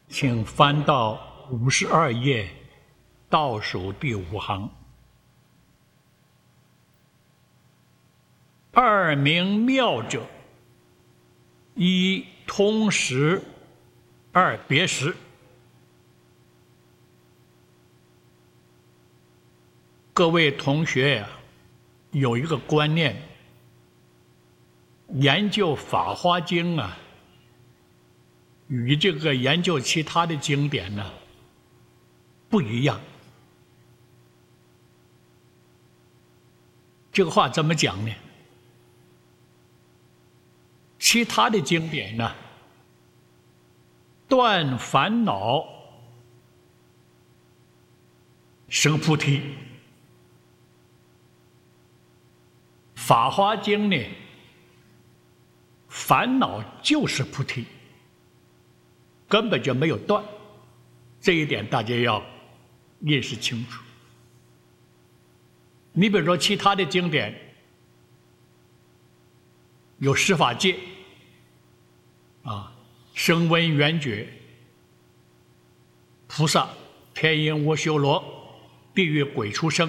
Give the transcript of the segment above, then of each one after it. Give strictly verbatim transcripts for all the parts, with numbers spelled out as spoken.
请翻到五十二页，倒数第五行。二名妙者，一通识，二别识。各位同学呀，有一个观念，研究《法华经》啊，与这个研究其他的经典呢不一样。这个话怎么讲呢？其他的经典呢，断烦恼生菩提，《法华经》呢，烦恼就是菩提，根本就没有断，这一点大家要认识清楚。你比如说其他的经典，有十法界啊，声闻缘觉、菩萨、天音无修罗、地狱鬼畜生。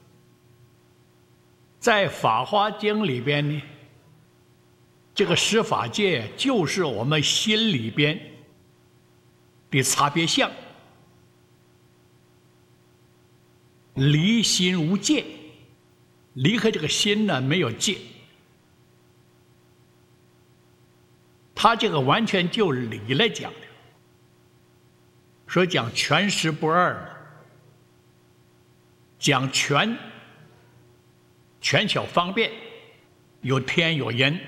在《法华经》里边呢，这个十法界就是我们心里边的差别相，离心无界，离开这个心呢没有界。他这个完全就理来讲的，说讲全实不二，讲全权巧方便，有天有人。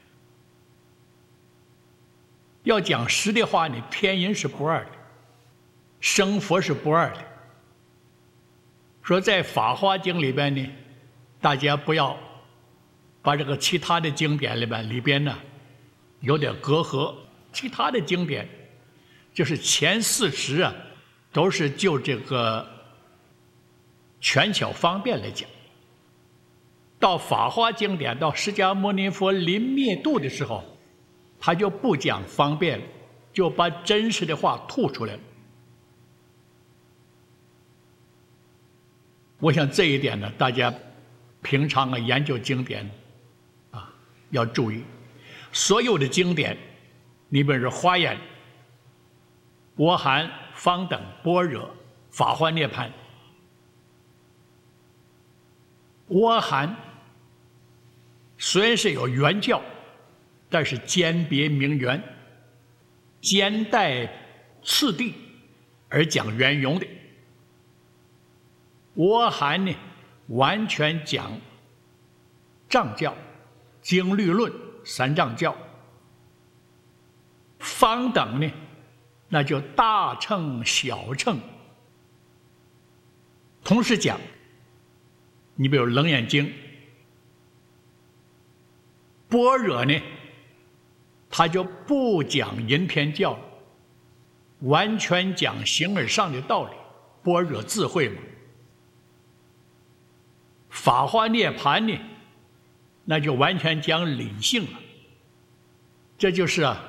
要讲实的话呢，天人是不二的，生佛是不二的。说在《法华经》里边呢，大家不要把这个其他的经典里边里边呢有点隔阂。其他的经典就是前四十啊，都是就这个权巧方便来讲。到《法华经典》到释迦牟尼佛临灭度的时候，他就不讲方便了，就把真实的话吐出来了。我想这一点呢，大家平常啊研究经典啊要注意。所有的经典，你比如说华严、阿含、方等、般若、法华涅槃。阿含虽然是有原教，但是兼别名缘，兼带次第而讲圆融的。阿含呢，完全讲藏教、经律论、三藏教。方等呢，那就大乘、小乘同时讲。你比如《楞严经》，般若呢，他就不讲因天教，完全讲形而上的道理，般若智慧嘛。法华涅槃呢，那就完全讲理性了。这就是啊，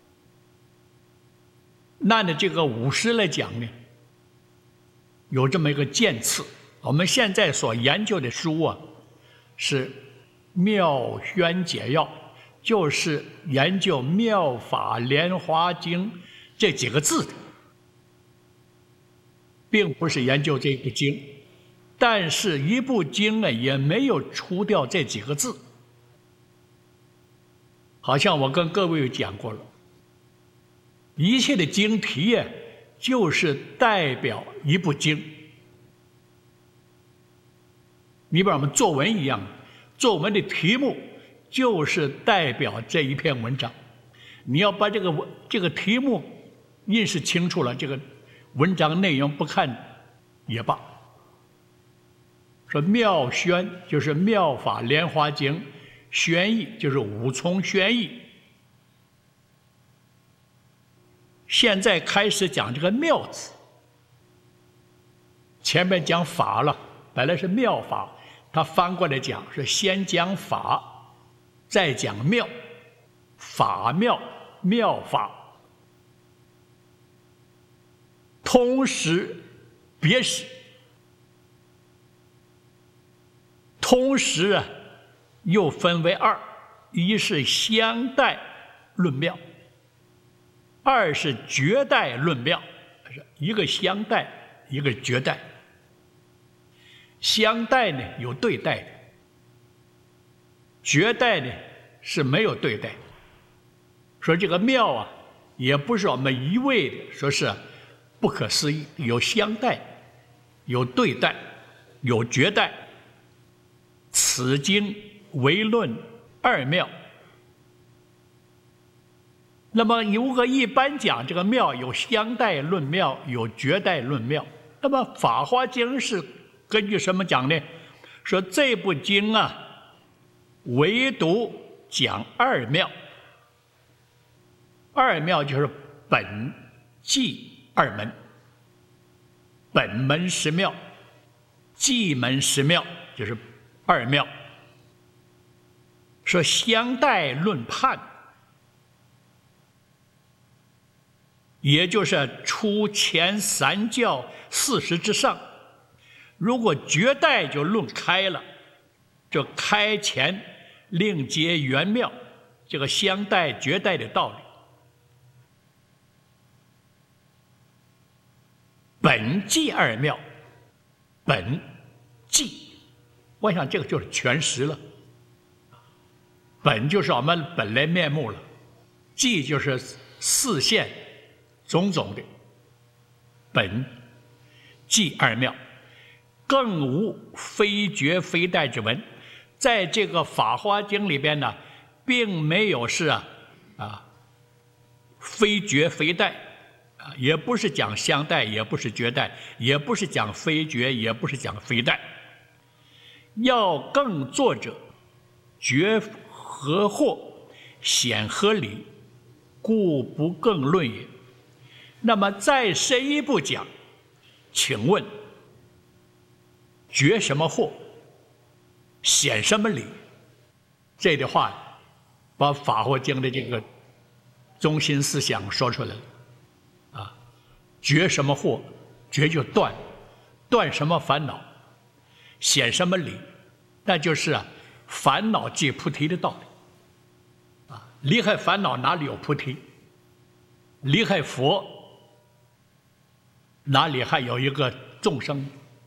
按的这个五师来讲呢，有这么一个渐次。我们现在所研究的书啊，是《妙宣解要》，就是研究《妙法莲华经》这几个字的，并不是研究这部经。但是一部经呢，也没有除掉这几个字。好像我跟各位讲过了，一切的经题啊，就是代表一部经。你把我们作文一样，作文的题目就是代表这一篇文章。你要把这个文这个题目认识清楚了，这个文章内容不看也罢。说妙宣就是妙法莲华经，宣义就是五重宣义。现在开始讲这个妙字，前面讲法了，本来是妙法，他翻过来讲是先讲法，再讲妙，法妙妙法。 通识、别识。通识啊，又分为二：一是相待论妙，二是绝代论妙。一个相待，一个绝代。相待呢有对待的，绝代呢是没有对待的。说这个妙啊，也不是我们一味的说是不可思议，有相待，有对待，有绝代。此经为论二妙。那么如果一般讲这个妙，有相待论妙，有绝代论妙。那么《法华经》是根据什么讲呢？说这部经啊，唯独讲二妙。二妙就是本纪二门，本门十妙，纪门十妙，就是二妙。说相待论判，也就是出前三教四十之上。如果绝代就论开了，这开前另结圆妙，这个相待绝代的道理。本纪二妙，本纪，我想这个就是全实了。本就是我们本来面目了，纪就是四现种种的。本纪二妙，更无非绝非代之文。在这个《法华经》里边呢，并没有是啊啊非绝非代。啊，也不是讲相待，也不是绝代，也不是讲非绝，也不是讲非代。要更作者，绝合惑，显合理，故不更论也。那么再深一步讲，请问，绝什么惑，显什么理？这的话，把《法华经》的这个中心思想说出来了。绝什么惑？绝就断，断什么烦恼？显什么理？那就是啊，烦恼即菩提的道理。啊，离开烦恼哪里有菩提？离开佛哪里还有一个众生？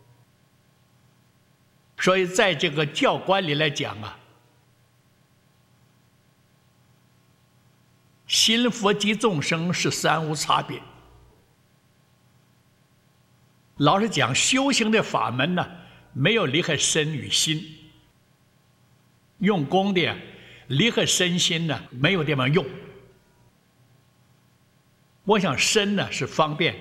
所以在这个教观里来讲啊，心佛及众生是三无差别。老实讲，修行的法门呢，没有离开身与心。用功的离开身心呢，没有地方用。我想身呢是方便，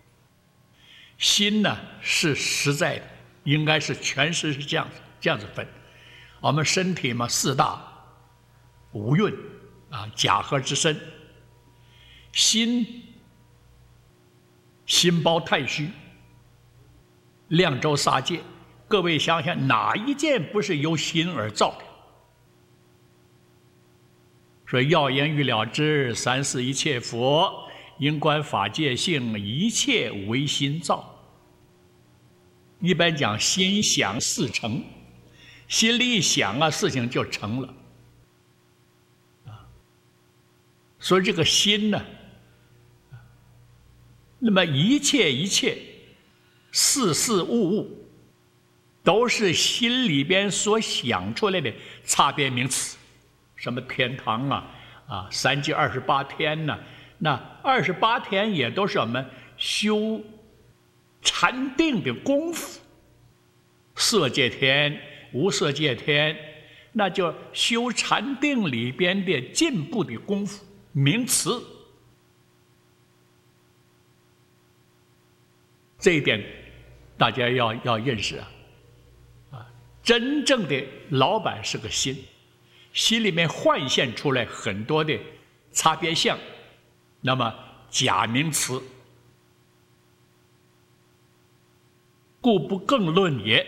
心呢是实在的，应该是全实是这样子这样子分。我们身体嘛，四大五蕴啊，假合之身。心心包太虚。量周撒界，各位想想，哪一件不是由心而造的？说要言欲了之，三世一切佛，因观法界性，一切唯心造。一般讲心想事成，心里一想啊，事情就成了。啊，所以这个心呢，那么一切一切。事事物物都是心里边所想出来的差别名词，什么天堂啊，啊，三界二十八天呢、啊？那二十八天也都是我们修禅定的功夫。色界天、无色界天，那就修禅定里边的进步的功夫名词。这一点。大家要要认识啊，啊，真正的老板是个心，心里面幻现出来很多的差别相，那么假名词，故不更论也。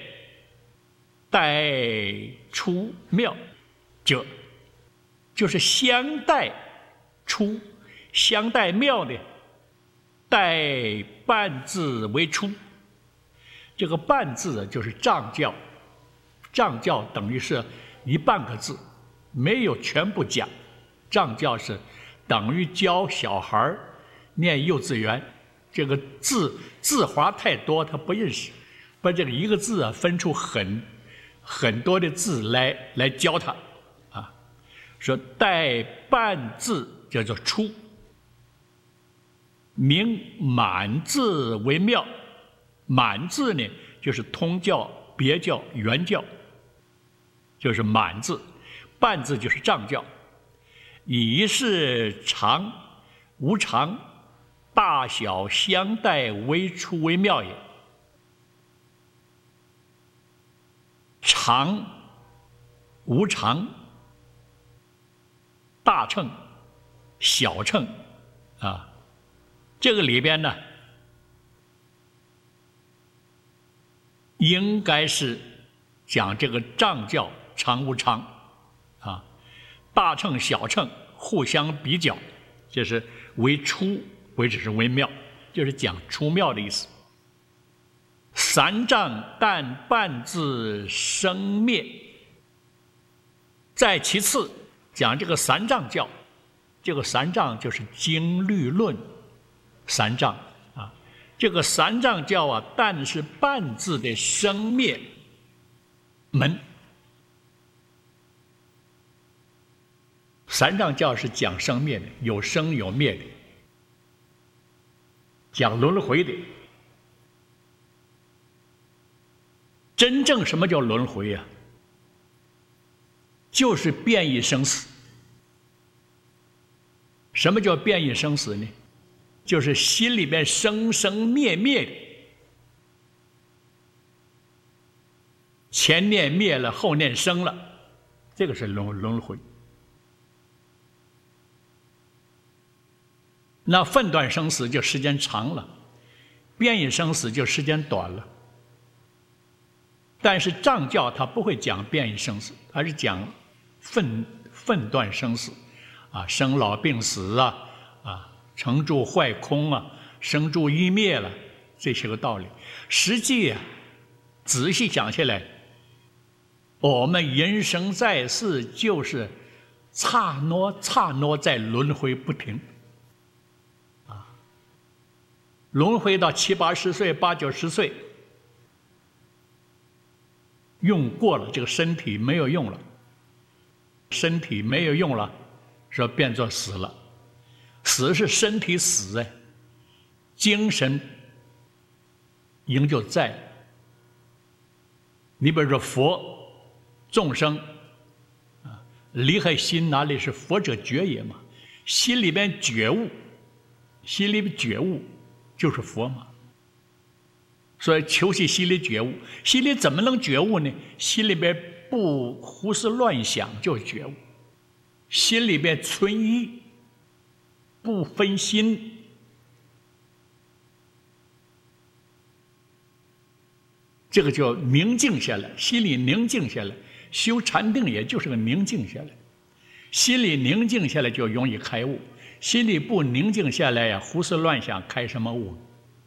待出妙者，就是相待出相待妙的， 代半字为出。这个半字就是丈教，丈教等于是一半个字，没有全部讲。丈教是等于教小孩念幼稚园，这个字字划太多，他不认识，把这个一个字啊分出很很多的字来来教他啊。说代半字叫做出，名满字为妙。满字呢，就是通教、别教、原教，就是满字；半字就是丈教。以是常无常，大小相待，为出为妙也。常无常，大乘、小乘啊，这个里边呢，应该是讲这个丈教常无常啊，大乘小乘互相比较，就是为出或者是为妙，就是讲出妙的意思。三丈但半字生灭。再其次讲这个三丈教，这个三丈就是经律论三丈啊。这个三丈教啊，但是半字的生灭门。三丈教是讲生灭的，有生有灭的，讲轮回的。真正什么叫轮回呀、啊？就是变异生死。什么叫变异生死呢？就是心里面生生灭灭的，前念灭了，后念生了，这个是轮轮回。那分段生死就时间长了，变异生死就时间短了。但是藏教它不会讲变异生死，它是讲分分段生死，啊，生老病死啊，啊，成住坏空啊，生住异灭了，这些个道理。实际啊，仔细想起来，我们人生在世就是刹那刹那在轮回不停，啊，轮回到七八十岁、八九十岁。用过了，这个身体没有用了，身体没有用了，说变作死了。死是身体死哎，精神仍旧在。你比如说佛众生啊，离开心哪里是佛者觉也嘛？心里边觉悟，心里边觉悟就是佛嘛。所以求其心里觉悟，心里怎么能觉悟呢？心里边不胡思乱想就觉悟，心里边存意，不分心，这个叫宁静下来，心里宁静下来。修禅定也就是个宁静下来，心里宁静下来就容易开悟，心里不宁静下来呀，胡思乱想，开什么悟？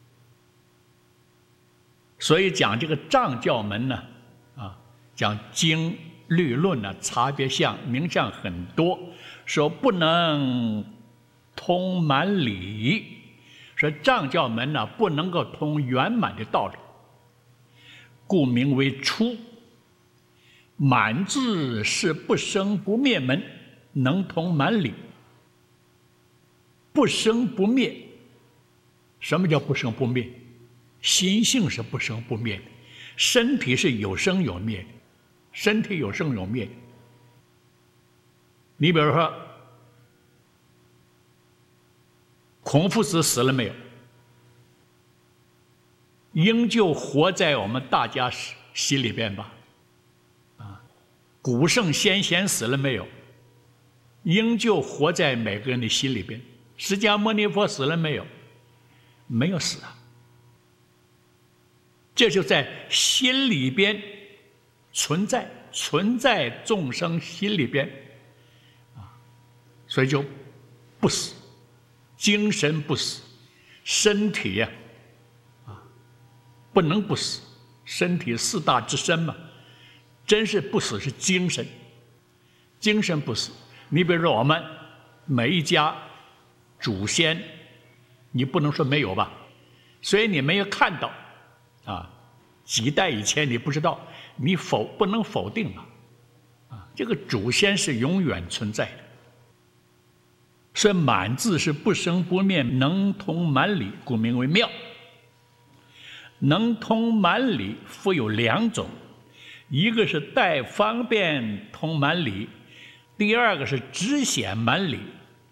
所以讲这个藏教门呢，啊，讲经律论呢，差别相名相很多，说不能通满理，说藏教门呢不能够通圆满的道理，故名为出。满字是不生不灭门，能通满理。不生不灭，什么叫不生不灭？心性是不生不灭的，身体是有生有灭的，身体有生有灭的。你比如说，孔夫子死了没有？仍旧活在我们大家心里边吧？啊，古圣先贤死了没有？仍旧活在每个人的心里边。释迦牟尼佛死了没有？没有死啊。这就在心里边存在，存在众生心里边，啊，所以就不死，精神不死， 身体呀，啊，不能不死。身体四大之身嘛，真是不死是精神，精神不死。你比如说我们每一家祖先，你不能说没有吧？所以你没有看到，啊，几代以前你不知道，你否不能否定啊，啊，这个祖先是永远存在的。所以满字是不生不灭，能通满理，故名为妙。能通满理复有两种，一个是带方便通满理，第二个是直显满理。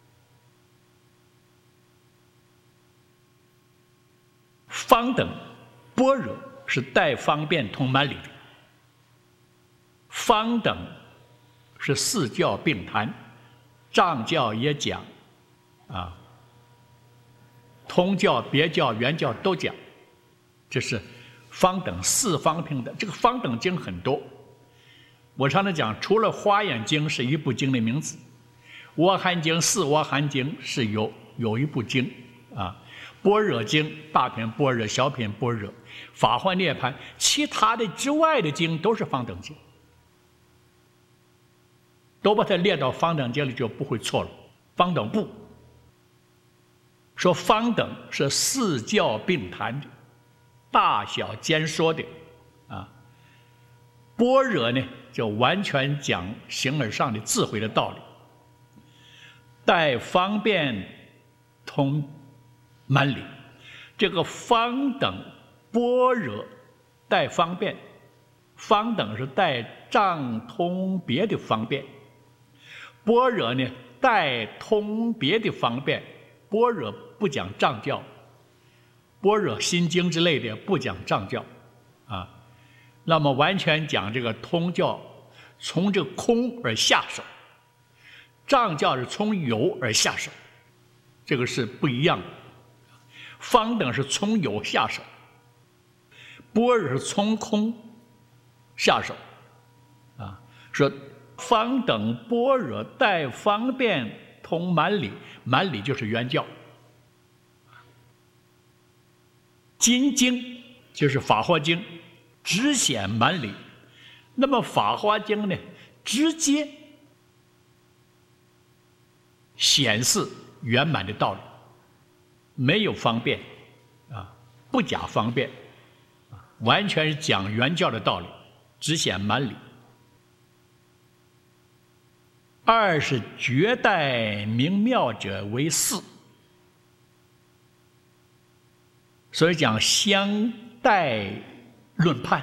方等般若是带方便通满理的，方等是四教并谈，藏教也讲，啊，通教、别教、原教都讲。这是方等四方平等，这个方等经很多。我常常讲，除了华严经是一部经的名字，阿含经、四阿含经是有有一部经啊，般若经、大品般若、小品般若、法华涅槃，其他的之外的经都是方等经，都把它列到方等经里就不会错了。方等部说方等是四教并谈的。大小兼说的，啊，般若呢就完全讲形而上的智慧的道理，带方便通满理。这个方等般若带方便，方等是带障通别的方便，般若呢带通别的方便。般若不讲藏教。般若心经之类的不讲藏教，啊，那么完全讲这个通教，从这个空而下手，藏教是从有而下手，这个是不一样的。方等是从有下手，般若是从空下手，啊，说方等般若带方便通满理，满理就是原教。金经就是《法华经》，直显满理。那么《法华经》呢，直接显示圆满的道理，没有方便啊，不假方便，完全是讲原教的道理，直显满理。二是绝代明妙者为四。所以讲相待论判，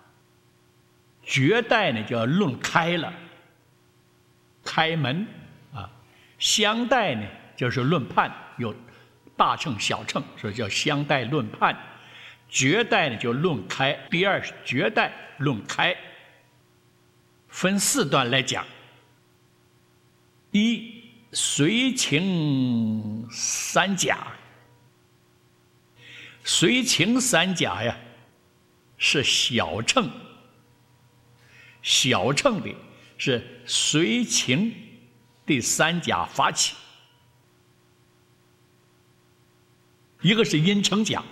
绝代呢叫论开了，开门啊；相待呢就是论判，有大乘小乘，所以叫相待论判。绝代呢就论开，第二是绝代论开，分四段来讲。一随情三甲。随情三甲呀，是小乘，小乘的是随情第三甲发起，一个是因乘甲，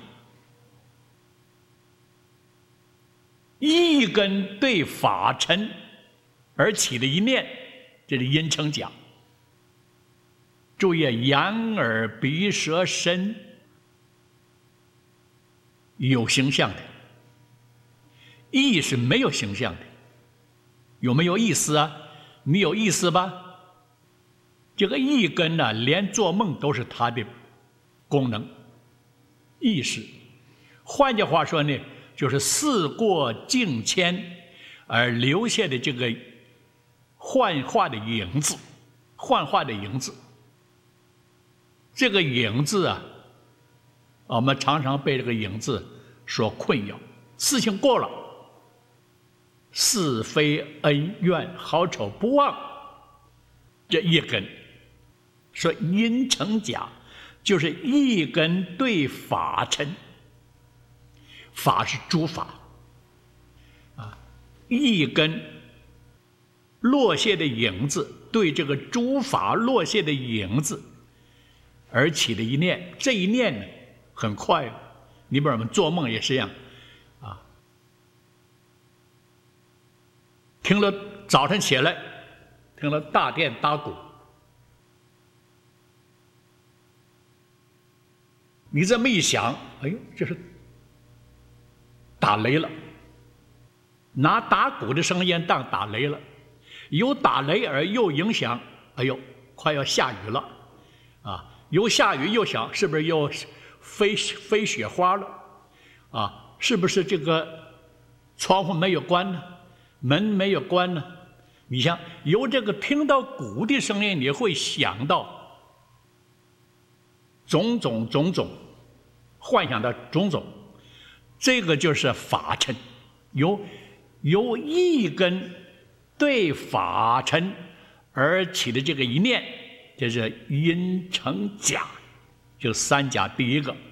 一根对法尘而起的一念，这是因乘甲。注意，眼耳鼻舌身。有形象的，意是没有形象的，有没有意思啊？你有意思吧？这个意根呢，连做梦都是它的功能，意识。换句话说呢，就是事过境迁而留下的这个幻化的影子，幻化的影子。这个影子啊，我们常常被这个影子所困扰。事情过了，是非恩怨好丑不忘，这一根说因乘甲，就是一根对法尘，法是诸法啊，一根落下的影子对这个诸法落下的影子而起的一念，这一念呢很快。你比如我们做梦也是一样，啊，听了早晨起来，听了大殿打鼓，你这么一想，哎呦，这是打雷了，拿打鼓的声音当打雷了，有打雷而又影响，哎呦，快要下雨了，啊，有下雨又想是不是又飞飞雪花了，啊，是不是这个窗户没有关呢，门没有关呢？你像有这个听到鼓的声音，你会想到种种种种，幻想的种种，这个就是法尘，由由一根对法尘而起的这个一念，就是因成假，就三假第一个。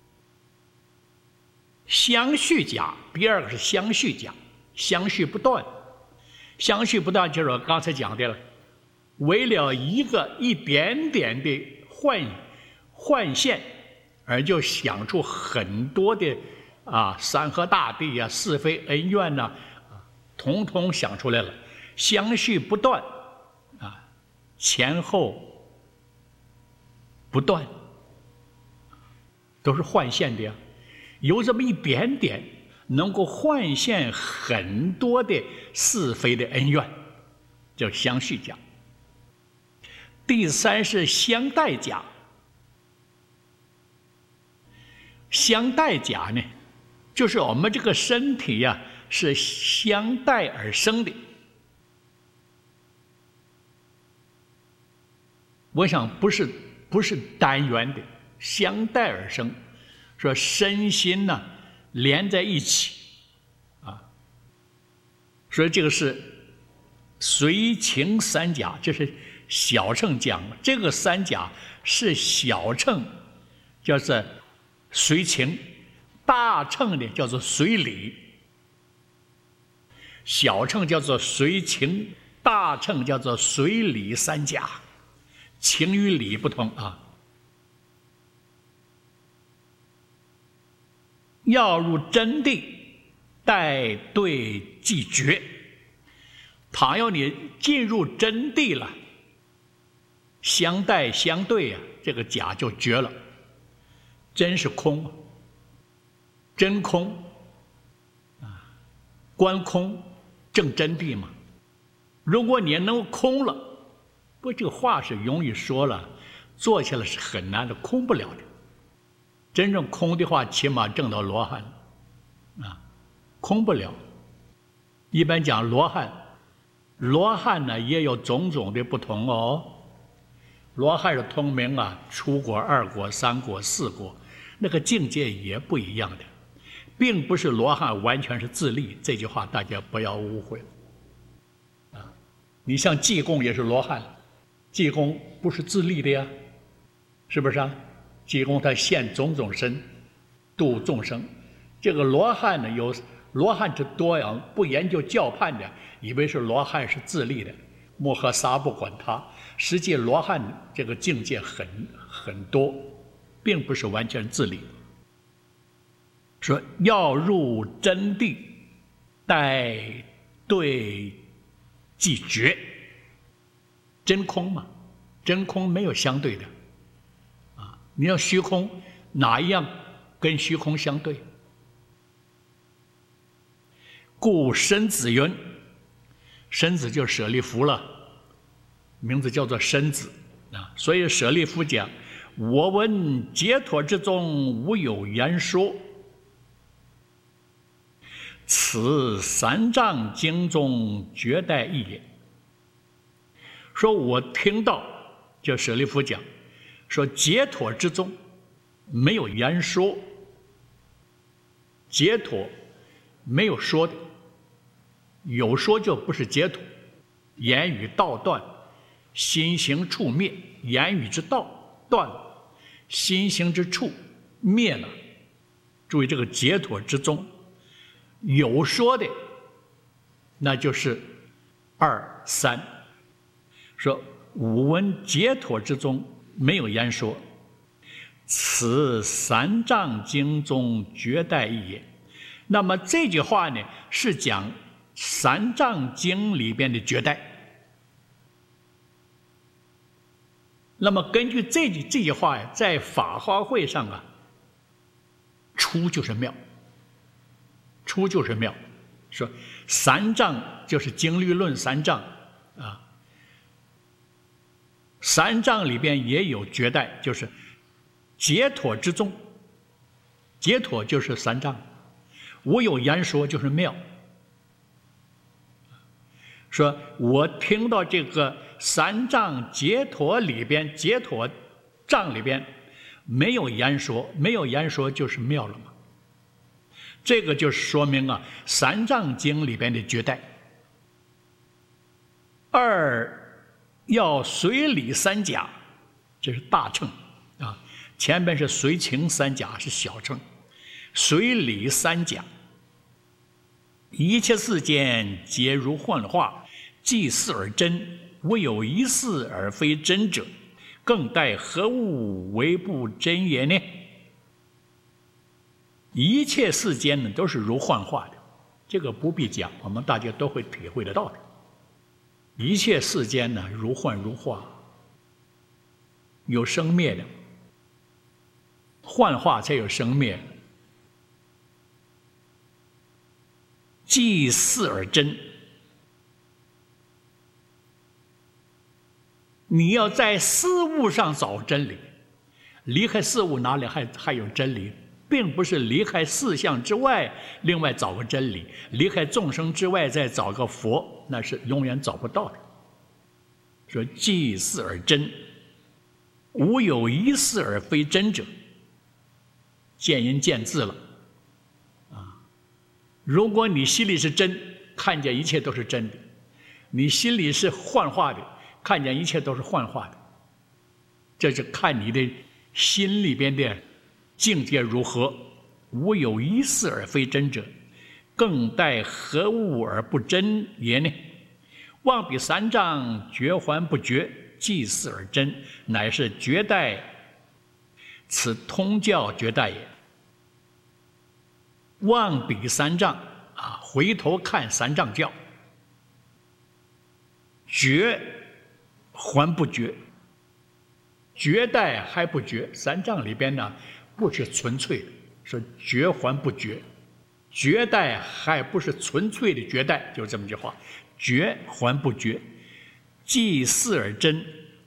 相续假，第二个是相续假，相续不断，相续不断就是我刚才讲的了，为了一个一点点的幻幻现，而就想出很多的啊山河大地啊是非恩怨呐、啊，统统想出来了，相续不断啊，前后不断，都是幻现的呀。有这么一点点，能够幻现很多的是非的恩怨，叫相续假。第三是相待假。相待假呢，就是我们这个身体呀、啊，是相待而生的。我想不是不是单元的，相待而生。说身心呢连在一起，啊，所以这个是随情三假，这是小乘讲的。这个三假是小乘，叫做随情；大乘呢叫做随理。小乘叫做随情，大乘叫做随理三假，情与理不同啊。要入真谛，待对即觉。倘要你进入真谛了，相待相对呀、啊，这个假就绝了。真是空，真空啊，观空正真谛嘛。如果你能空了，不，这个话是容易说了，做起来是很难的，空不了的。真正空的话，起码证到罗汉，啊，空不了。一般讲罗汉，罗汉呢也有种种的不同哦。罗汉是通明啊，初果、二果、三果、四果，那个境界也不一样的，并不是罗汉完全是自利。这句话大家不要误会了，啊，你像济公也是罗汉，济公不是自利的呀，是不是啊？济公他现种种身，度众生。这个罗汉呢，有罗汉之多呀，不研究教判的，以为是罗汉是自利的，摩诃萨不管他。实际罗汉这个境界很很多，并不是完全自利。说要入真谛，待对即觉。真空嘛，真空没有相对的。你要虚空，哪一样跟虚空相对？故申子云，申子就舍利弗了，名字叫做申子啊。所以舍利弗讲：“我闻解脱之中，无有言说。此三藏经中绝代义也。”说我听到，就舍利弗讲。说解脱之中没有言说，解脱没有说的，有说就不是解脱。言语道断，心行处灭，言语之道断了，心行之处灭了。注意这个解脱之中有说的，那就是二三。说五闻解脱之中没有言说， 此三藏经中绝代义也。那么这句话呢，是讲三藏经里边的绝代。那么根据这句这句话呀，在法华会上啊，出就是妙，出就是妙，说三藏就是经律论三藏啊，三藏里边也有绝代，就是解脱之宗，解脱就是三藏，无有言说就是妙。说我听到这个三藏解脱里边，解脱藏里边没有言说，没有言说就是妙了嘛。这个就说明啊，三藏经里边的绝代。二要随理三甲，这是大乘啊，前边是随情三甲是小乘，随理三甲，一切世间皆如幻化。即似而真，无有一似而非真者，更待何物为不真也呢？一切世间呢都是如幻化的，这个不必讲，我们大家都会体会得到的。一切世间呢如幻如化，有生灭的，幻化才有生灭。即似而真。你要在事物上找真理，离开事物哪里还还有真理？并不是离开四相之外，另外找个真理；离开众生之外再找个佛，那是永远找不到的。说即似而真，无有一似而非真者，见仁见智了。啊，如果你心里是真，看见一切都是真的；你心里是幻化的，看见一切都是幻化的，这是看你的心里边的境界如何。无有一似而非真者，更待何物而不真也呢？望彼三藏绝还不绝，即似而真，乃是绝代，此通教绝代也。望彼三藏啊，回头看三藏教，绝还不绝，绝代还不绝。三藏里边呢，不是纯粹的，是绝还不绝，绝代还不是纯粹的绝代，就这么句话，绝还不绝，即似而真。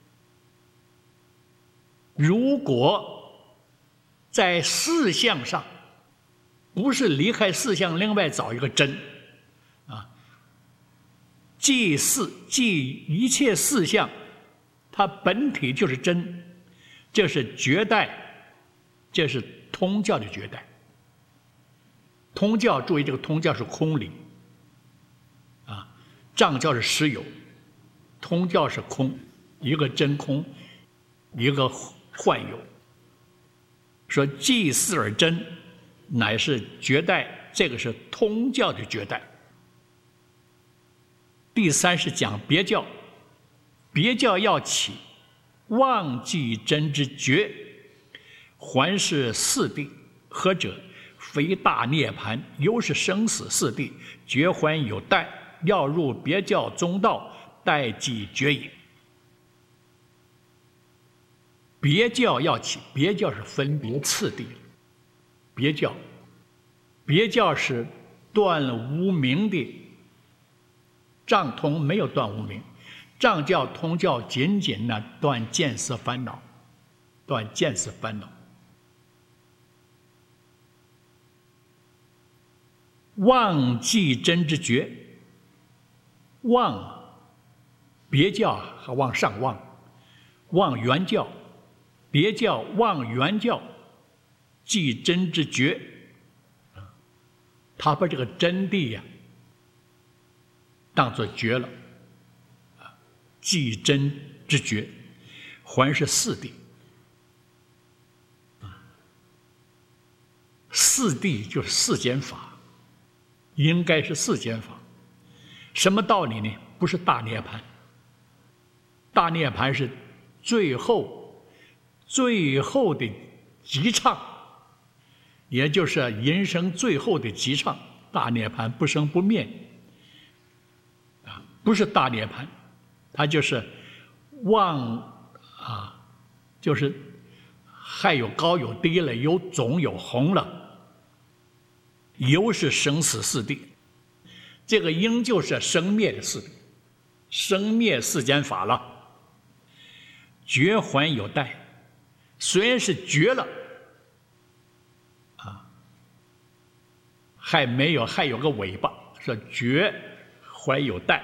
如果在事相上，不是离开事相，另外找一个真啊，即事即一切事相，它本体就是真，这是绝代，这是通教的绝代。通教注意，这个通教是空理啊，藏教是实有，通教是空，一个真空，一个幻有。说即似而真，乃是绝代，这个是通教的绝代。第三是讲别教，别教要起，忘记真之觉，还是四谛。何者？非大涅盘，犹是生死四谛，觉还有待，要入别教中道，待即觉也。别教要起，别教是分别次第，别教，别教是断了无明的。藏通没有断无明，藏教通教仅仅呢断见思烦恼，断见思烦恼。忘记真之觉，忘别教还往上忘，忘原教，别教忘原教，记真之觉。他把这个真谛呀、啊、当作觉了，记真之觉，还是四谛。四谛就是世间法。应该是世间法，什么道理呢？不是大涅槃。大涅槃是最后、最后的极唱，也就是人生最后的极唱，大涅槃不生不灭啊，不是大涅槃，它就是忘啊，就是还有高有低了，有肿有红了，有是生死四谛，这个应就是生灭的四谛，生灭世间法了。绝还有待，虽然是绝了啊，还没有还有个尾巴，说绝还有待。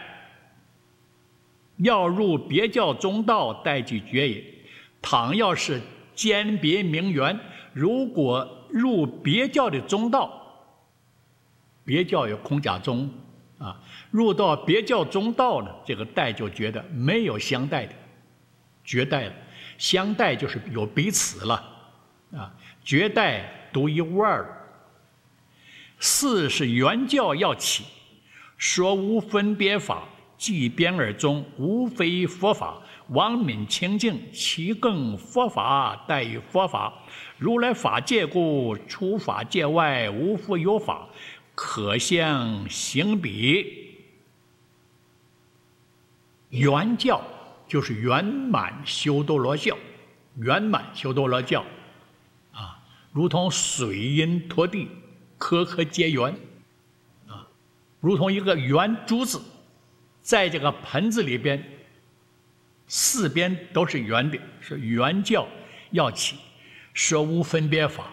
要入别教中道，待即绝也。倘要是兼别名缘，如果入别教的中道，别教有空假中啊，入到别教中道呢，这个待就觉得没有相待的。绝代了，相待就是有彼此了，啊，绝代独一无二了。四是原教要起，说无分别法，即边而中，无非佛法。王敏清净，其更佛法，待于佛法。如来法界故，除法界外，无复有法，可相行彼。原教就是圆满修多罗教，圆满修多罗教，啊，如同水银拖地，颗颗皆圆，啊，如同一个圆珠子，在这个盆子里边，四边都是圆的，是原教要起，说无分别法，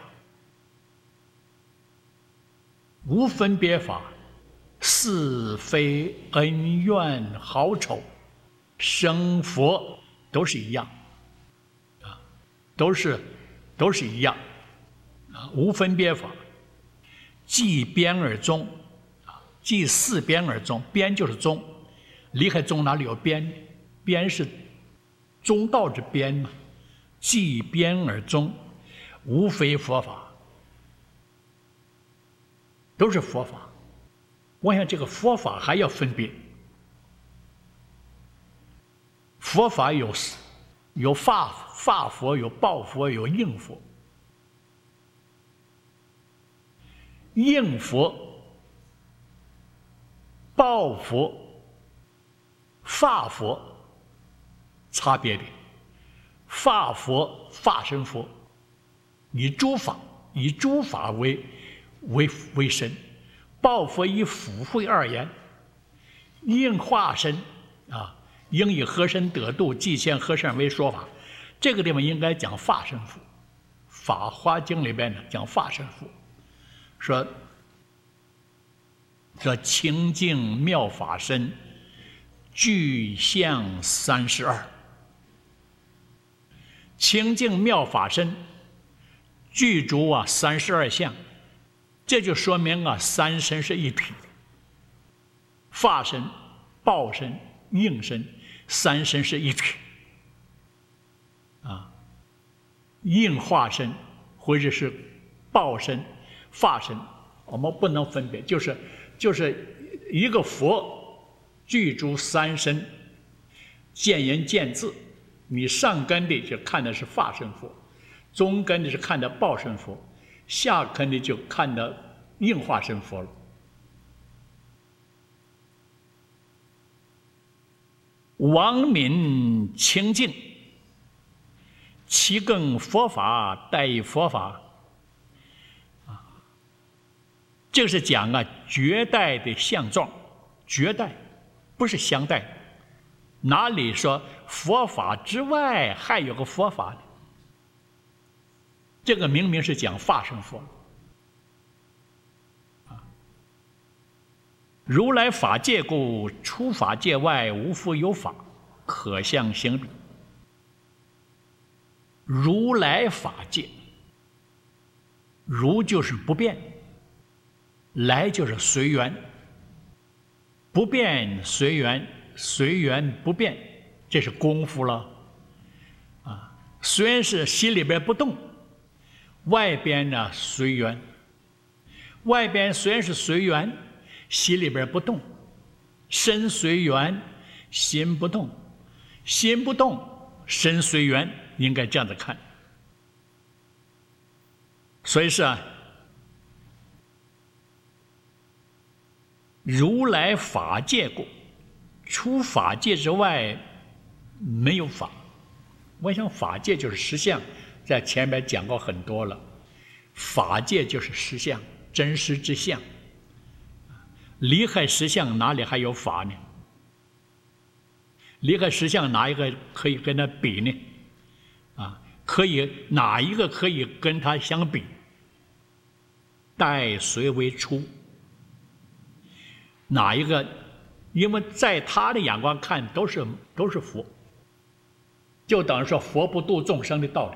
无分别法，是非恩怨好丑。生佛都是一样，啊，都是都是一样，啊，无分别法，即边而中，啊，即四边而中，边就是中，离开中哪里有边呢？边是中道之边嘛，即边而中，无非佛法，都是佛法。我想这个佛法还要分别。佛法有有法法佛，有报佛，有应佛。应佛、报佛、法佛差别的。法佛法身佛，以诸法以诸法为为为身；报佛以辅会二言，应化身啊。应以和身得度，即现和善为说法。这个地方应该讲法身佛，《法华经》里边呢讲法身佛，说说清净妙法身，具相三十二。清净妙法身，具足啊三十二相，这就说明啊三身是一体的，法身、报身、应身。三身是一体，啊，应化身或者是报身、法身，我们不能分别，就是就是一个佛具足三身，见人见智。你上根的就看的是法身佛，中根的是看的报身佛，下根的就看的应化身佛了。王敏清净，其更佛法，待佛法。啊，这是讲啊绝代的相状，绝代不是相待。哪里说佛法之外还有个佛法呢？这个明明是讲法身佛。如来法界故，除法界外，无复有法，可相行彼。如来法界，如就是不变，来就是随缘，不变随缘，随缘不变，这是功夫了。啊，虽然是心里边不动，外边呢随缘，外边虽然是随缘。心里边不动，身随缘，心不动，心不动，身随缘，应该这样子看。 所以说，如来法界故，除法界之外没有法。我想法界就是实相，在前面讲过很多了。法界就是实相，真实之相。离开实相，哪里还有法呢？离开实相，哪一个可以跟它比呢？啊，可以哪一个可以跟它相比？待谁为初？哪一个？因为在他的眼光看，都是都是佛，就等于说佛不度众生的道理。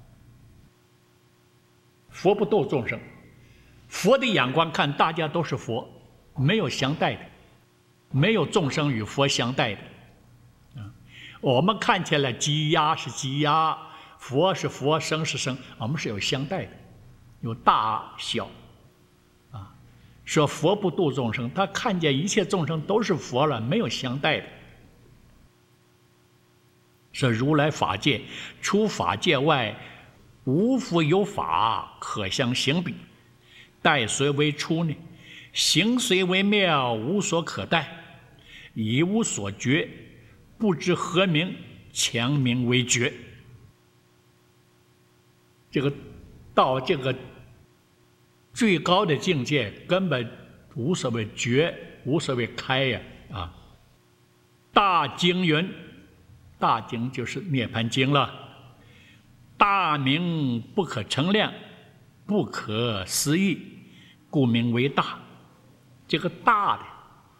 佛不度众生，佛的眼光看，大家都是佛，没有相待的，没有众生与佛相待的。啊，我们看起来鸡鸭是鸡鸭，佛是佛，生是生，我们是有相待的，有大小。啊，说佛不度众生，他看见一切众生都是佛了，没有相待的。说如来法界，除法界外，无复有法可相形比。待谁为初呢？形虽为妙，无所可待，已无所觉，不知何名，强名为觉。这个到这个最高的境界，根本无所谓觉，无所谓开呀！啊，大经云，大经就是《涅盘经》了。大名不可称量，不可思议，故名为大。这个大的，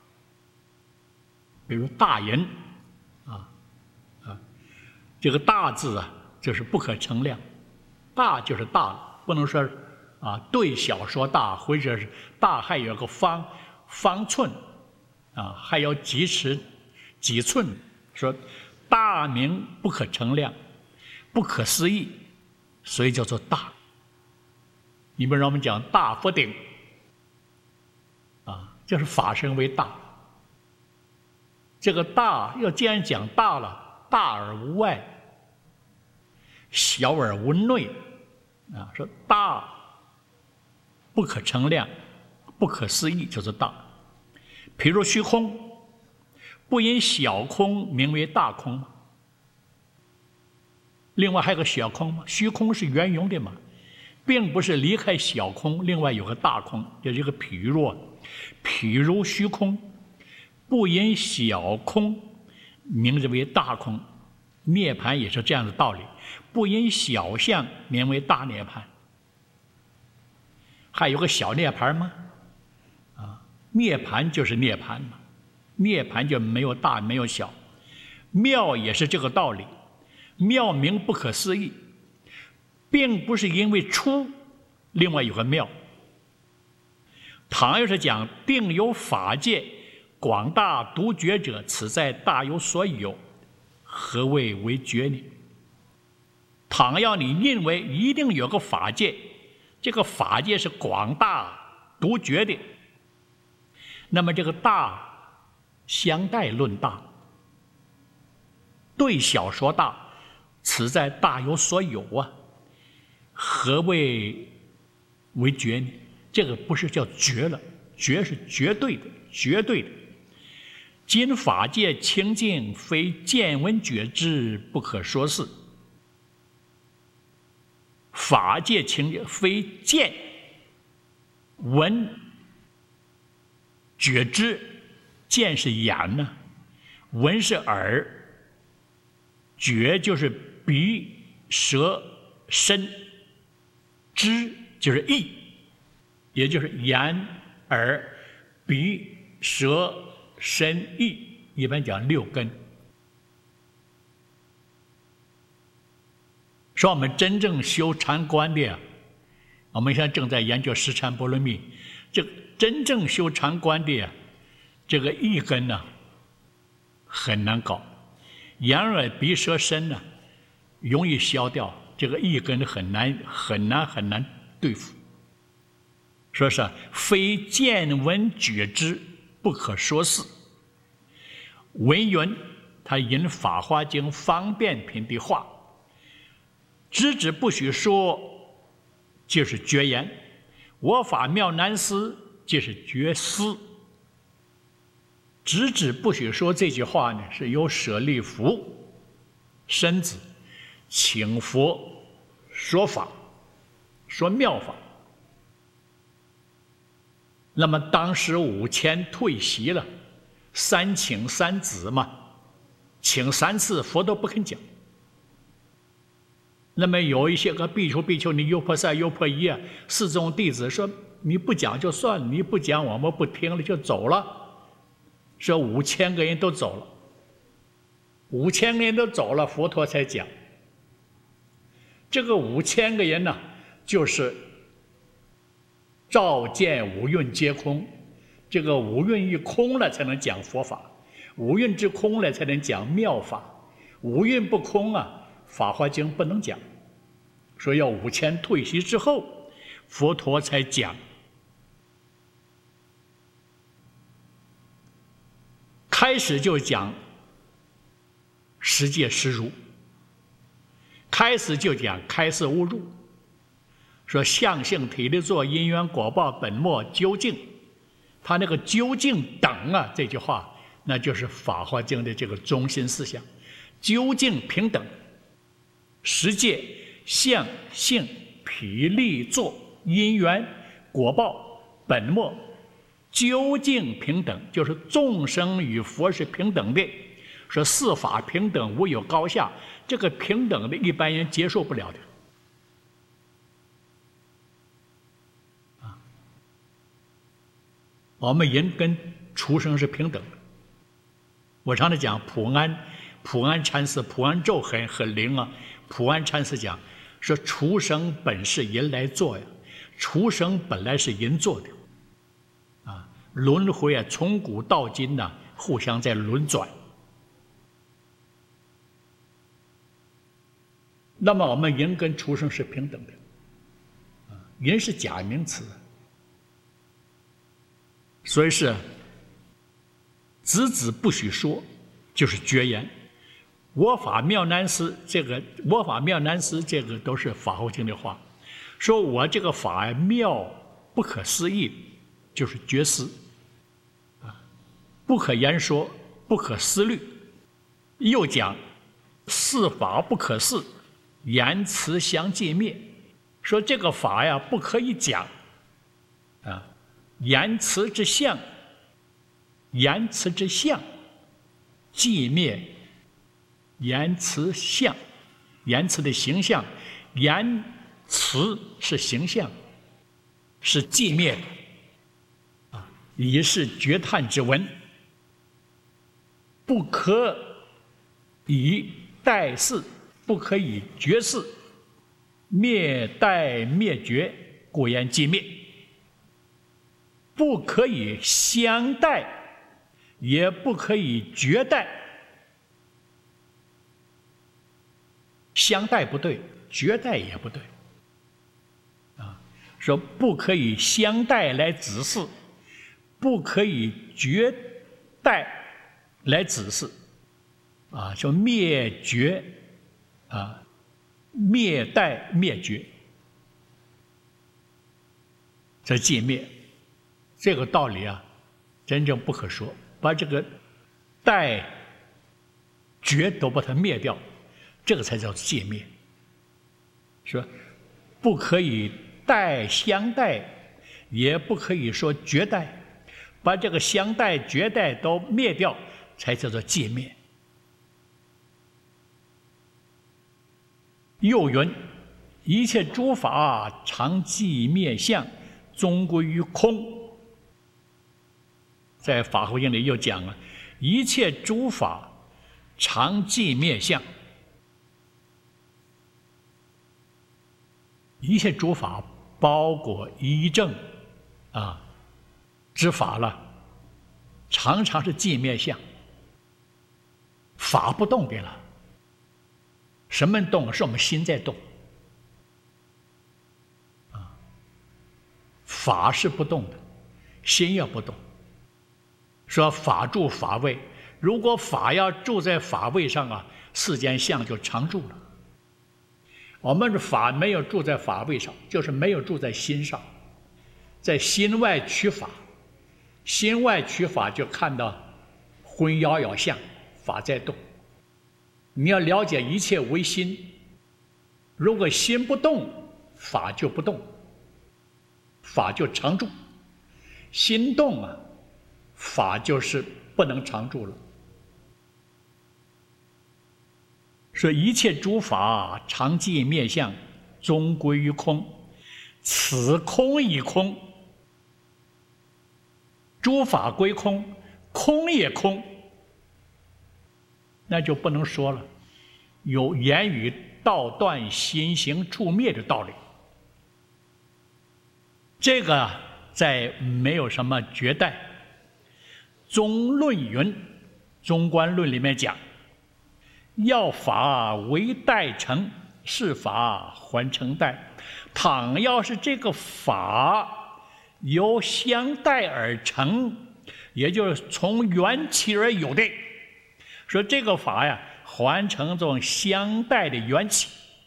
比如大人，啊啊，这个大字啊，就是不可称量。大就是大了，不能说啊对小说大，或者是大还有个方方寸，啊还有几尺几寸，说大名不可称量，不可思议，所以叫做大。你比如我们讲大佛顶，啊，就是法身为大。这个大要既然讲大了，大而无外，小而无内，啊，说大不可称量，不可思议，就是大。譬如虚空，不因小空名为大空吗？另外还有个小空吗？虚空是圆融的嘛，并不是离开小空，另外有个大空，就是一个譬如，譬如虚空，不因小空名之为大空。涅盘也是这样的道理，不因小相名为大涅盘。还有个小涅盘吗？啊，涅盘就是涅盘嘛，涅盘就没有大没有小。妙也是这个道理，妙名不可思议，并不是因为出，另外有个妙。倘要是讲定有法界，广大独觉者，此在大有所有，何谓为觉呢？倘要你认为一定有个法界，这个法界是广大独觉的，那么这个大相待论大，对小说大，此在大有所有啊，何谓为觉呢？这个不是叫觉了，觉是绝对的，绝对的。今法界清净，非见闻觉知不可说是。法界清净，非见闻觉知，见是眼呢，闻是耳，觉就是鼻、舌、身，知就是意，也就是眼、耳、鼻、舌、身、意，一般讲六根。说我们真正修禅观的，我们现在正在研究十禅波罗蜜，这真正修禅观的，这个意根呢很难搞，眼耳鼻舌身呢容易消掉，这个意根很难很难很难对付。说是非见闻觉知不可说是。文云他引《法华经》方便品的话，知止不许说， 即是绝言；我法妙难思，即是绝思。直指不许说这句话呢，是由舍利弗身子请佛说法，说妙法。那么当时五千退席了，三请三止嘛，请三次佛都不肯讲。那么有一些个比丘、比丘尼、优婆塞、优婆夷啊，四众弟子说：“你不讲就算了，你不讲我们不听了，就走了。”说五千个人都走了，五千个人都走了，佛陀才讲。这个五千个人呢，就是照见五蕴皆空，这个五蕴一空了，才能讲佛法；五蕴之空了，才能讲妙法。五蕴不空啊，《法华经》不能讲。说要五千退席之后，佛陀才讲。开始就讲十界实如，开始就讲开示悟入，说相性体力作因缘果报本末究竟，他那个究竟等啊这句话，那就是《法华经》的这个中心思想，究竟平等，十界相性体力作因缘果报本末究竟平等，就是众生与佛是平等的，说四法平等，无有高下，这个平等的一般人接受不了的。啊，我们人跟畜生是平等的。我常常讲普安普安禅师普安咒很很灵啊，普安禅师讲说畜生本是人来做呀，畜生本来是人做的。轮回啊，从古到今呢、啊，互相在轮转。那么我们人跟畜生是平等的，啊，人是假名词，所以是直指不许说，就是绝言。我法妙难思，这个我法妙难思，这个都是《法华经》的话，说我这个法妙不可思议，就是绝思。不可言说，不可思虑。又讲四法不可思，言辞相寂灭。说这个法呀不可以讲啊，言辞之相，言辞之相寂灭，言辞相，言辞的形象，言辞是形象，是寂灭的啊，已是绝叹之文。不可以代事，不可以绝事，灭代灭绝，故言寂灭。不可以相代，也不可以绝代。相代不对，绝代也不对。啊，说不可以相代来指示，不可以绝代来指示，啊，叫灭绝，啊，灭代灭绝，这寂灭，这个道理啊，真正不可说。把这个代、绝都把它灭掉，这个才叫寂灭。说不可以代相代，也不可以说绝代，把这个相代、绝代都灭掉，才叫做寂灭。又云：一切诸法常寂灭相，终归于空。在《法华经》里又讲了，一切诸法常寂灭相，一切诸法包括一正啊之法了，常常是寂灭相。法不动的了，什么动？是我们心在动。啊，法是不动的，心要不动。说法住法位，如果法要住在法位上啊，世间相就常住了。 我们的法没有住在法位上，就是没有住在心上，在心外取法。心外取法就看到魂摇摇相，法在动。你要了解一切唯心，如果心不动，法就不动，法就常住。心动啊，法就是不能常住了。说一切诸法常寂灭相，终归于空。此空亦空，诸法归空，空也空，那就不能说了，有言语道断心行处灭的道理。这个在没有什么绝代。中论云，中观论里面讲，要法为代成，是法还成代。倘要是这个法由相代而成，也就是从缘起而有的，说这个法呀，还成这种相代的缘起。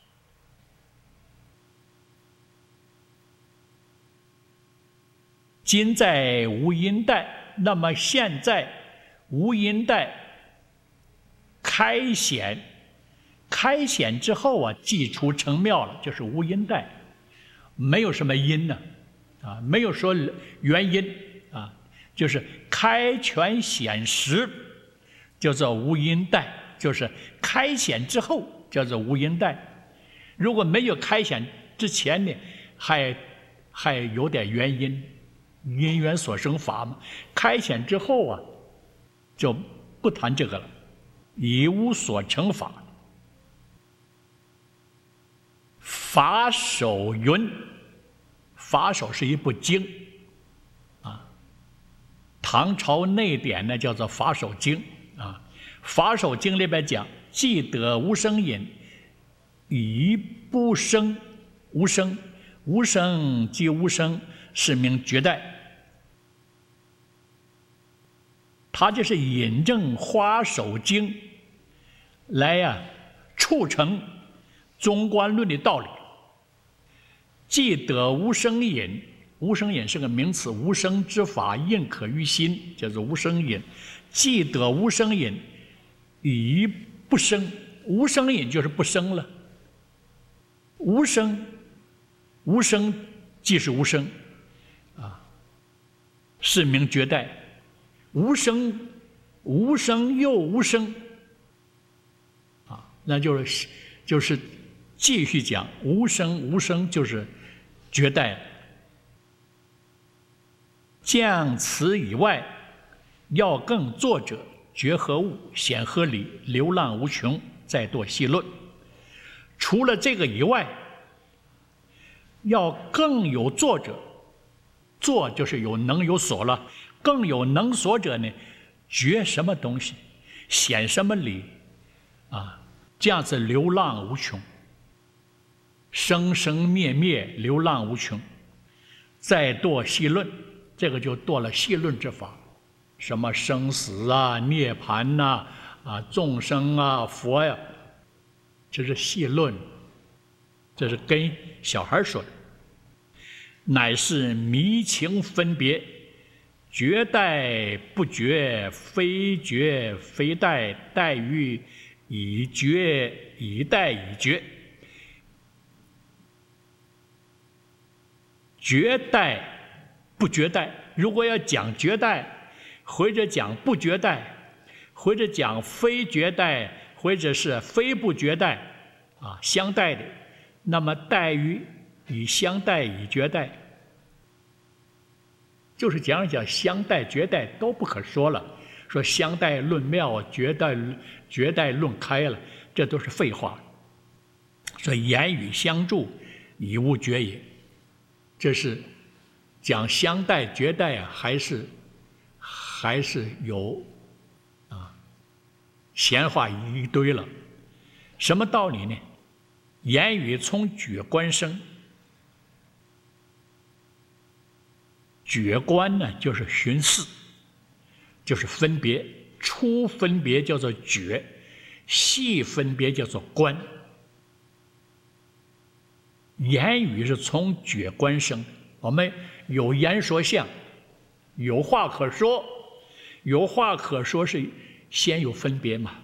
今在无因代，那么现在无因代开显，开显之后啊，即出成妙了，就是无因代，没有什么因呢，啊，没有说原因啊，就是开权显实，叫做无因代，就是开显之后叫做无因代。如果没有开显之前呢，还还有点原因。因缘所生法嘛，开显之后啊，就不谈这个了。以无所成法，法首云，法首是一部经啊，唐朝内典呢叫做法首经啊。法首经里边讲，既得无生隐，以不生无生，无生即无生，是名绝代。他就是引证花首经来呀、啊，促成中观论的道理。既得无生隐，无生隐是个名词，无生之法印可于心，叫做无生隐。既得无生隐，以不生，无生隐就是不生了。无生，无生即是无生，啊，是名绝代。无生，无生又无生，啊，那就是就是继续讲无生，无生就是绝代。降此以外，要更作者觉何物，显何理，流浪无穷，再多细论。除了这个以外，要更有作者，作就是有能有所了。更有能所者呢，觉什么东西，显什么理，啊，这样子流浪无穷，生生灭灭，流浪无穷，再堕细论，这个就堕了细论之法，什么生死啊、涅槃呐、啊、众生啊、佛呀、啊，这是细论，这是跟小孩说的，乃是迷情分别。觉代不觉，非觉非代，代于以觉以代以觉。觉代不觉代，如果要讲觉代，或者讲不觉代，或者讲非觉代，或者是非不觉代，啊，相代的，那么代于以相代以觉代。就是讲讲相代绝代都不可说了，说相代论妙，绝代绝代论开了，这都是废话。说言语相助，以物绝也。这是讲相代绝代啊，还是还是有啊闲话一堆了。什么道理呢？言语从觉观生。觉观呢，就是寻视，就是分别。初分别叫做觉，细分别叫做观。 言语是从觉观生，我们有言说相，有话可说，有话可说是先有分别嘛，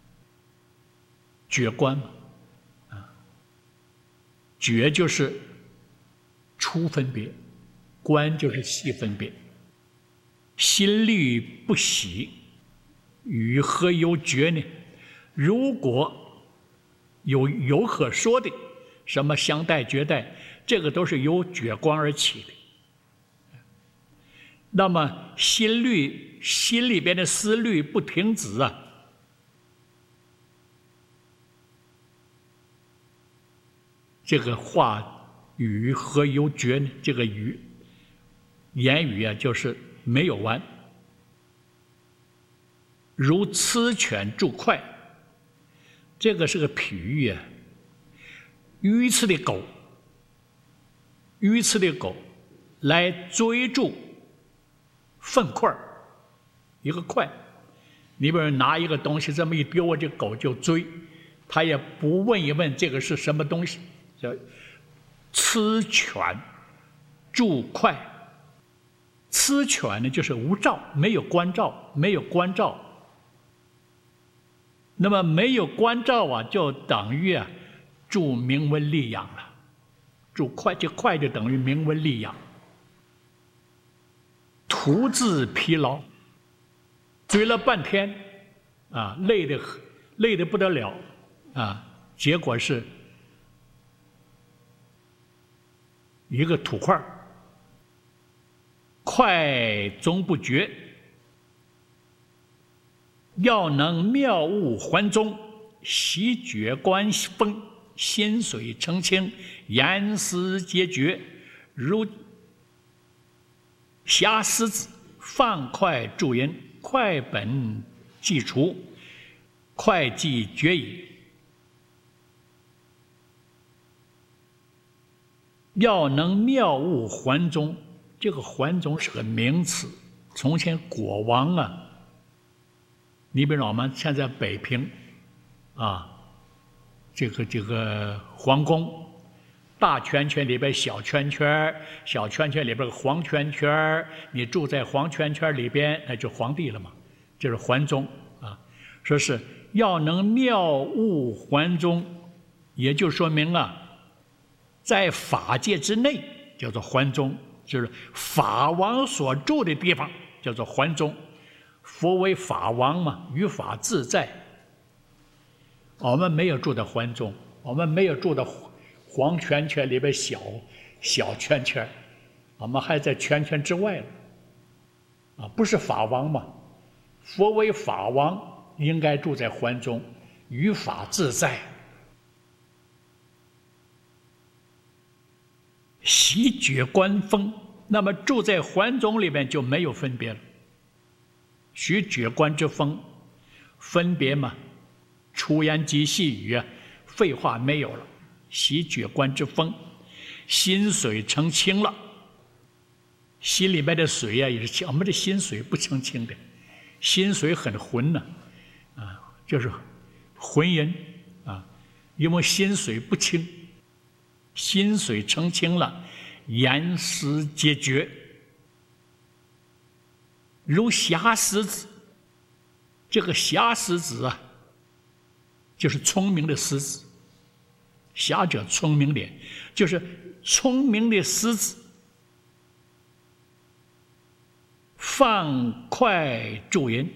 觉观嘛，啊，觉就是初分别，观就是细分别。心律不喜，与何有觉呢？如果有有可说的，什么相待、绝待，这个都是由觉观而起的。那么心律，心里边的思虑不停止啊，这个话语何有觉呢？这个语言语啊，就是没有完。如雌犬逐快，这个是个比喻啊。愚痴的狗，愚痴的狗来追逐粪块，一个块，你比如拿一个东西这么一丢，这狗就追，它也不问一问这个是什么东西，叫雌犬逐快。雌犬呢，就是无照，没有关照，没有关照。那么没有关照啊，就等于啊，助名闻利养了。助快，这快就等于名闻利养。徒自疲劳，追了半天，啊，累得累得不得了，啊，结果是一个土块，快终不绝。要能妙悟还中，习觉观风，心水澄清，言思皆绝，如暇思子，放快助因，快本既除，快即绝矣。要能妙悟还中，这个还中是个名词。从前国王啊，你比如我们现在北平啊，这个这个皇宫，大圈圈里边小圈圈，小圈圈里边黄圈圈，你住在黄圈圈里边，那就皇帝了嘛，就是还中啊。说是要能妙悟还中，也就说明啊，在法界之内叫做还中，就是法王所住的地方叫做还中。佛为法王嘛，于法自在。我们没有住在还中，我们没有住在黄圈圈里边小小圈圈，我们还在圈圈之外了。啊，不是法王嘛？佛为法王，应该住在还中，于法自在。习觉观风，那么住在还中里面就没有分别了。学觉观之风，分别嘛，粗言及细语啊，废话没有了。习觉观之风，心水澄清了。心里面的水啊，也是清，我们的心水不澄清的，心水很浑呢，啊，就是浑淫啊，因为心水不清，心水澄清了，言思皆绝。如暇思子，这个暇思子啊，就是聪明的思子。暇者聪明点，就是聪明的思子，放快助因。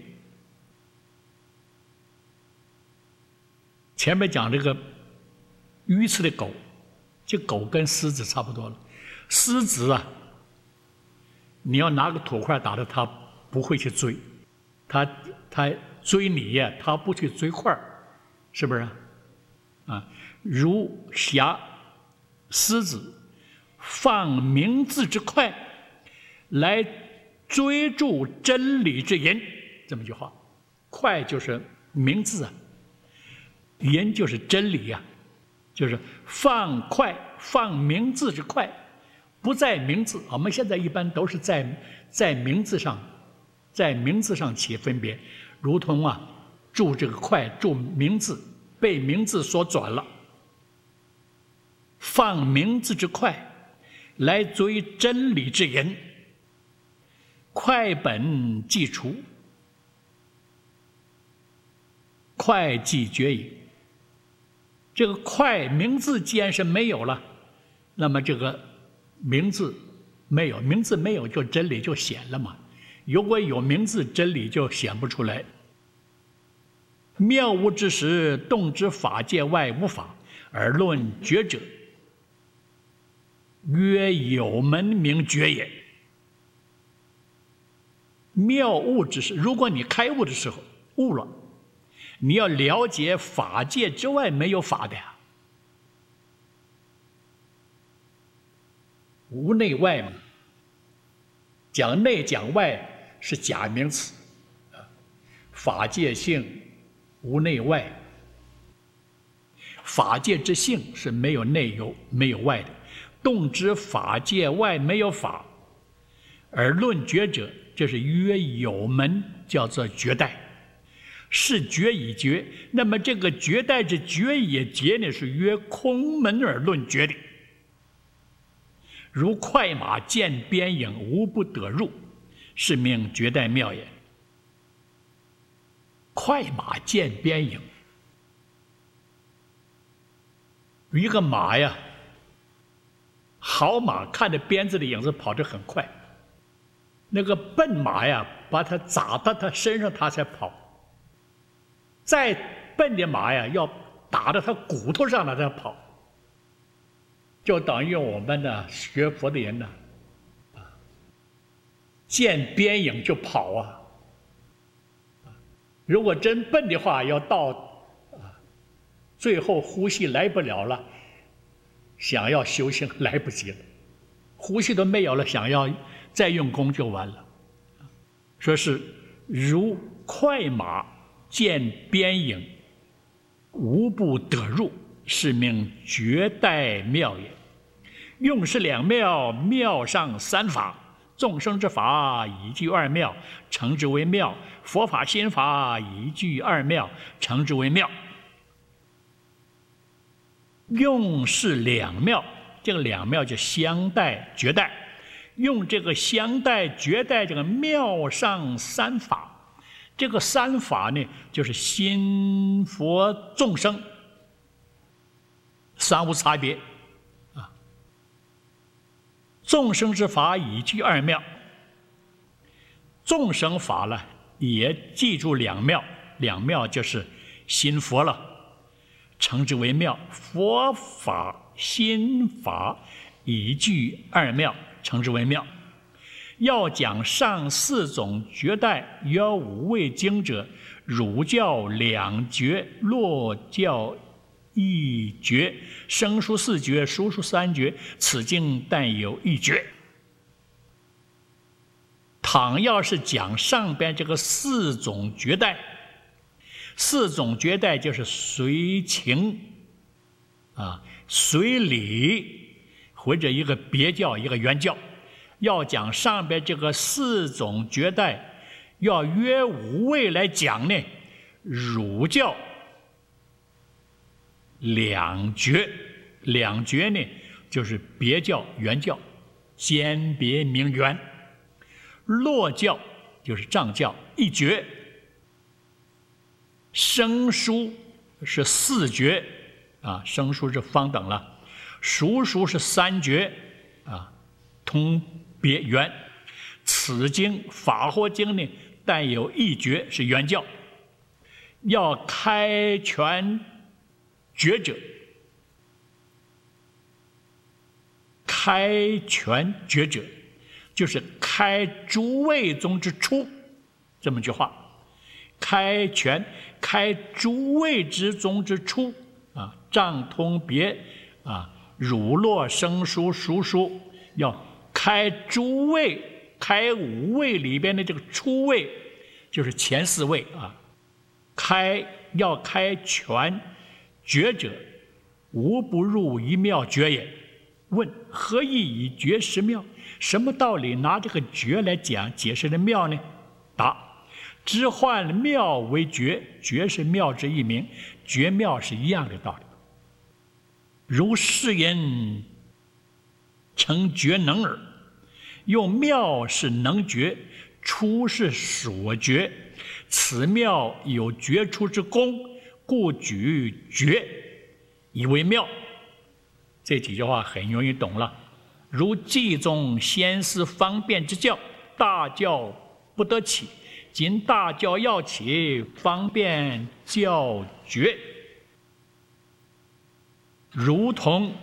前面讲这个愚痴的狗，这狗跟狮子差不多了。狮子啊，你要拿个土块打的它，不会去追，他他追你呀，他不去追块儿，是不是啊？啊，如暇狮子放明智之快，来追逐真理之言，这么句话。快就是明智啊，言就是真理呀、啊，就是放快放明智之快，不在名字。我们现在一般都是在在名字上。在名字上起分别，如同啊，注这个快，注名字，被名字所转了。 放名字之快，来追真理之隐。快本既除，快即绝矣。这个快名字既然是没有了，那么这个名字没有，名字没有，就真理就显了嘛。如果有名字，真理就显不出来。妙无之时，动之法界外无法，而论觉者，曰有门名觉也。妙悟之时，如果你开悟的时候悟了，你要了解法界之外没有法的呀，无内外嘛。讲内讲外是假名词，法界性无内外，法界之性是没有内有没有外的。动之法界外没有法，而论觉者，这是曰有门，叫做觉代，是觉已觉。那么这个觉代之觉也觉呢，是曰空门而论觉的。如快马见边影，无不得入，是名觉代妙也。快马见边影，一个马呀，好马看着鞭子的影子跑得很快，那个笨马呀，把它砸到它身上它才跑。再笨的马呀，要打到它骨头上了才跑。就等于我们呢学佛的人呢，见边影就跑啊。如果真笨的话，要到啊最后呼吸来不了了，想要修行来不及了，呼吸都没有了，想要再用功就完了。说是如快马见边影，无不得入，是名觉代妙也。用是两妙，妙上三法。众生之法以具二妙，称之为妙；佛法心法以具二妙，称之为妙。用是两妙，这个两妙就相待绝代。用这个相待绝代这个妙上三法，这个三法呢，就是心佛众生三无差别。众生之法以具二妙，众生法了也记住两妙，两妙就是心佛了，称之为妙。佛法心法以具二妙，称之为妙。要讲上四种觉代，有五位经者，儒教两觉，洛教一觉，生疏四觉，熟疏三觉，此经但有一觉。倘要是讲上边这个四种觉代，四种觉代就是随情啊、随理，或者一个别教一个原教。要讲上边这个四种觉代，要约五位来讲呢，儒教两觉，两觉呢就是别教原教，兼别名原。洛教就是藏教一觉，生疏是四觉啊，生疏是方等了，熟疏是三觉啊，通别原。此经法华经呢，但有一觉是原教。要开全觉者，开全觉者就是开诸位中之初，这么句话。开全，开诸位之中之初啊，藏通别啊，儒洛生疏熟疏，要开诸位，开五位里边的这个初位，就是前四位啊。开要开全觉者，无不入一妙觉也。问何意以觉识妙？什么道理拿这个觉来讲解释的妙呢？答：知换妙为觉，觉是妙之一名，觉妙是一样的道理。 如是人成觉能耳。又妙是能觉，出是所觉，此妙有觉出之功，故举觉以为妙。这几句话很容易懂了。如偈中先思方便之教，大教不得起，今大教要起，方便教绝。如同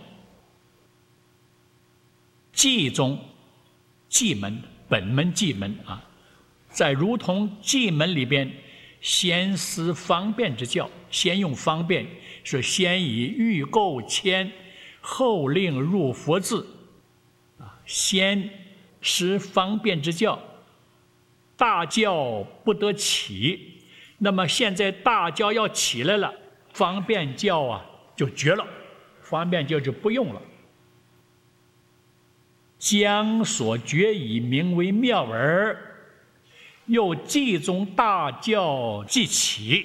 偈中偈门本门偈门啊，在如同偈门里边，先思方便之教，先用方便，是先以欲垢迁，后令入佛智啊，先施方便之教，大教不得起。那么现在大教要起来了，方便教啊就绝了，方便教就不用了。将所觉以名为妙耳，又偈中大教既起，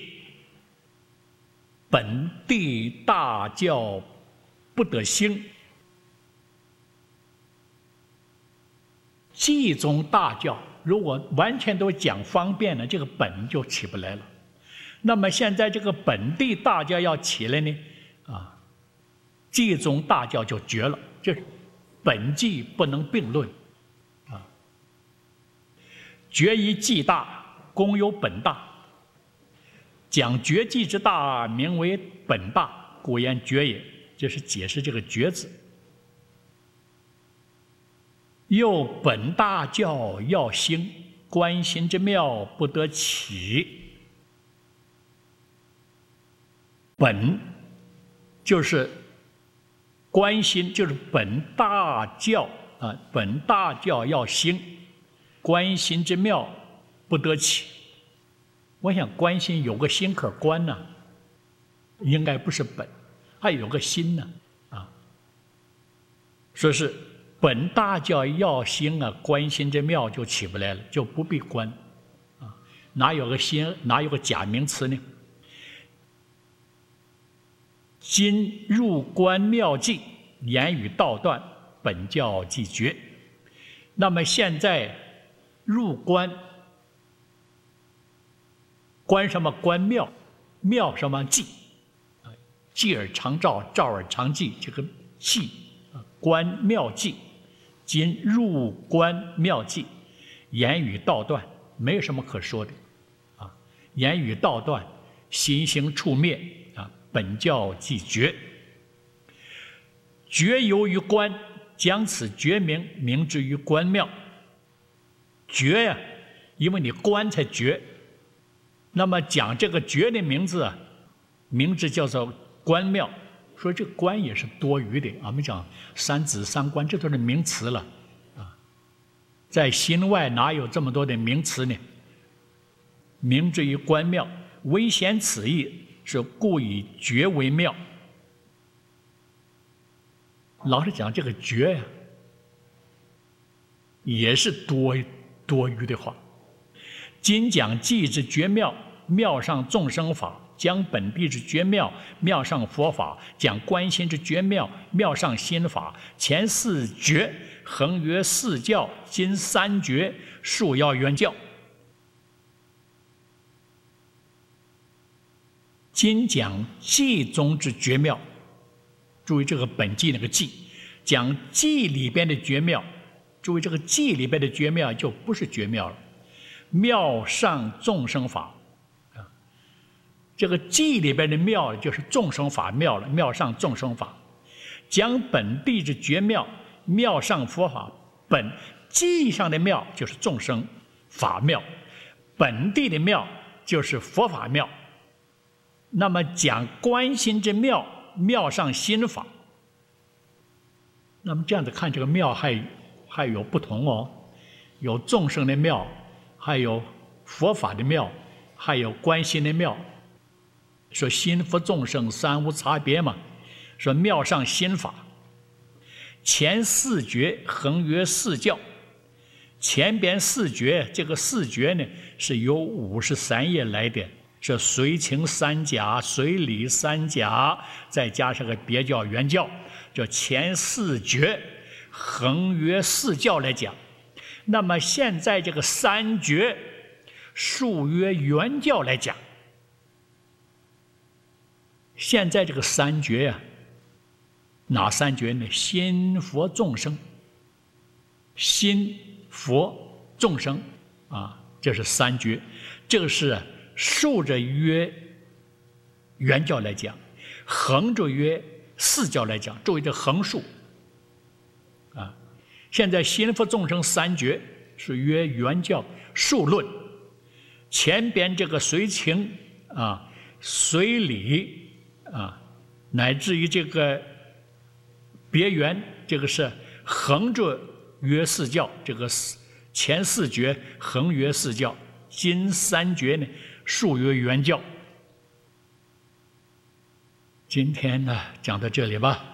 本地大教不得兴。偈中大教如果完全都讲方便了，这个本就起不来了。那么现在这个本地大教要起来呢，啊，偈中大教就绝了，这本偈不能并论，啊，觉以偈大，功有本大。讲觉偈之大，名为本大，故言觉也。这是解释这个觉字。又本大教要兴，观心之妙不得起。本就是观心，就是本大教啊，本大教要兴，观心之妙不得起。我想观心有个心可观呢、啊，应该不是本，还有个心呢啊，说是本大教要兴啊，观心之妙就起不来了，就不必观啊，哪有个心，哪有个假名词呢？今入观妙寂，言语道断，本教即绝。那么现在入观，观什么？观妙，妙什么？寂。寂而常照，照而常寂，这个寂啊，观妙寂。今入观妙寂，言语道断，没有什么可说的啊，言语道断，心行处灭啊，本教即绝。绝由于观，将此绝名名之于观妙。绝呀、啊，因为你观才绝。那么讲这个绝的名字啊，名字叫做观妙。说这观也是多余的，我们讲三子三观，这都是名词了啊。在心外哪有这么多的名词呢？名之于观妙，唯显此意，是故以绝为妙。老实讲，这个绝呀、啊，也是多多余的话。今讲偈之绝妙，妙上众生法；讲本地之绝妙，妙上佛法；讲观心之绝妙，妙上心法。前四绝横曰四教，今三绝数要原教。今讲偈中之绝妙，注意这个本偈那个偈，讲偈里边的绝妙，注意这个偈里边的绝妙就不是绝妙了，妙上众生法。这个偈里边的妙就是众生法妙了，妙上众生法。讲本地之绝妙，妙上佛法。本偈上的妙就是众生法妙，本地的妙就是佛法妙。那么讲观心之妙，妙上心法。那么这样子看，这个妙还还有不同哦，有众生的妙，还有佛法的妙，还有观心的妙。说心佛众生三无差别嘛，说妙上心法。前四绝横曰四教，前边四绝，这个四绝呢是由五十三页来的， 是随情三甲、随理三甲，再加上个别教、原教，叫前四绝、横约四教来讲。那么现在这个三绝，数约原教来讲。现在这个三绝呀、啊，哪三绝呢？心、佛、众生。心、佛、众生啊，这是三绝。这个是竖着约原教来讲，横着约四教来讲。注意这横竖啊。现在心、佛、众生三绝是约原教数论，前边这个随情啊、随理啊，乃至于这个别圆，这个是横着约四教，这个前四绝横约四教，今三绝呢竖约原教。今天呢讲到这里吧。